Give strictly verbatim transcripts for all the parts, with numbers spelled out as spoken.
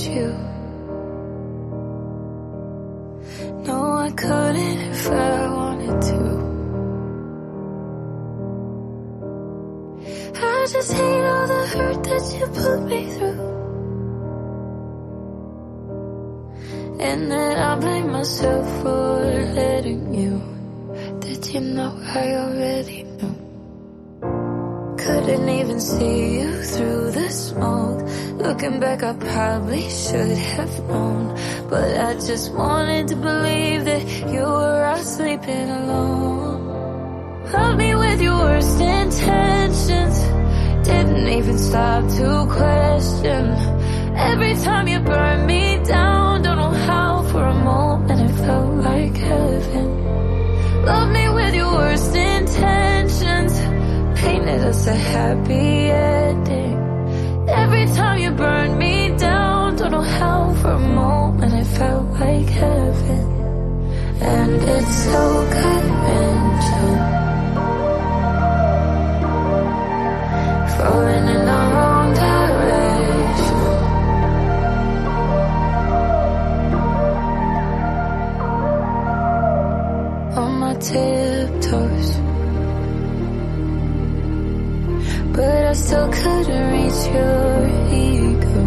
you. No, I couldn't if I wanted to. I just hate all the hurt that you put me through, and then I blame myself for letting you. Did you know I already knew? Couldn't even see you through the smoke. Looking back, I probably should have known, but I just wanted to believe that you were out sleeping alone. Love me with your worst intentions, didn't even stop to question. Every time you burn me down, don't know how, for a moment it felt like heaven. Love me with your worst intentions, painted us a happy ending. Every time you burn me down, don't know how, for a moment it felt like heaven. And it's so gut-wrenching, falling in the wrong direction. On my tiptoes, but I still couldn't reach your ego.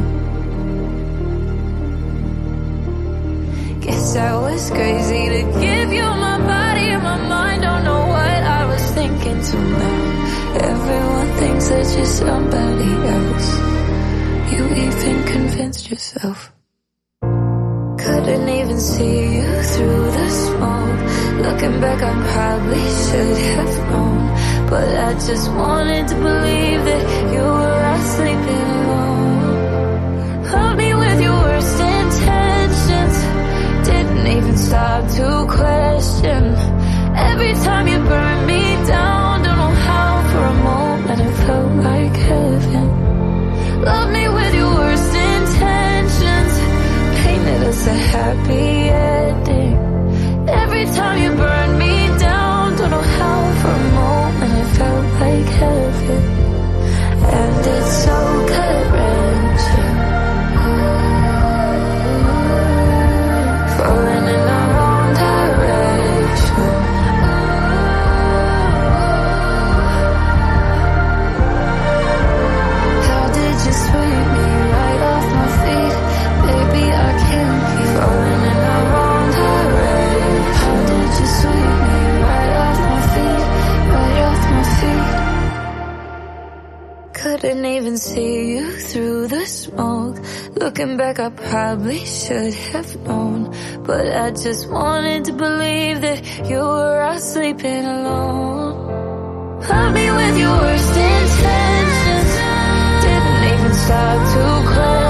Guess I was crazy to give you my body and my mind. Don't know what I was thinking till now. Everyone thinks that you're somebody else. You even convinced yourself. Couldn't even see you through the smoke. Looking back, I probably should have known, but I just wanted to believe that you were out sleeping alone. Love me with your worst intentions, didn't even stop to question. Every time you burn me down, don't know how, for a moment it felt like heaven. Love me with your worst intentions, painted us a happy ending. Every time you burn me down, don't know how, for a moment it felt like heaven. And it's so gut-wrenching, falling in the wrong direction. How did you sweep me right off my feet? Baby, I can't keep falling in the wrong direction. How did you sweep me right off my feet, right off my feet? Couldn't even see you through the smoke. Looking back, I probably should have known, but I just wanted to believe that you were out sleeping alone. Love me with your worst intentions, didn't even stop to question.